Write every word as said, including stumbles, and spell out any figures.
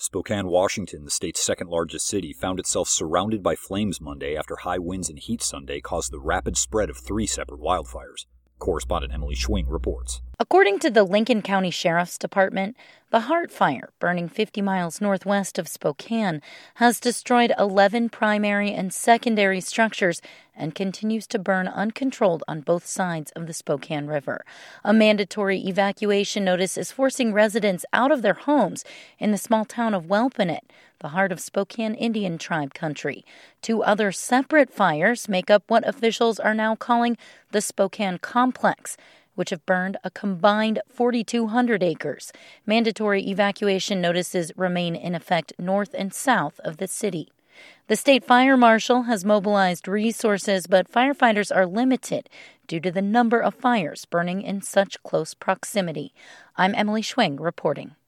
Spokane, Washington, the state's second-largest city, found itself surrounded by flames Monday after high winds and heat Sunday caused the rapid spread of three separate wildfires. Correspondent Emily Schwing reports. According to the Lincoln County Sheriff's Department, the Hart Fire, burning fifty miles northwest of Spokane, has destroyed eleven primary and secondary structures and continues to burn uncontrolled on both sides of the Spokane River. A mandatory evacuation notice is forcing residents out of their homes in the small town of Welpenet, the heart of Spokane Indian Tribe country. Two other separate fires make up what officials are now calling the Spokane Complex, which have burned a combined forty-two hundred acres. Mandatory evacuation notices remain in effect north and south of the city. The state fire marshal has mobilized resources, but firefighters are limited due to the number of fires burning in such close proximity. I'm Emily Schwing reporting.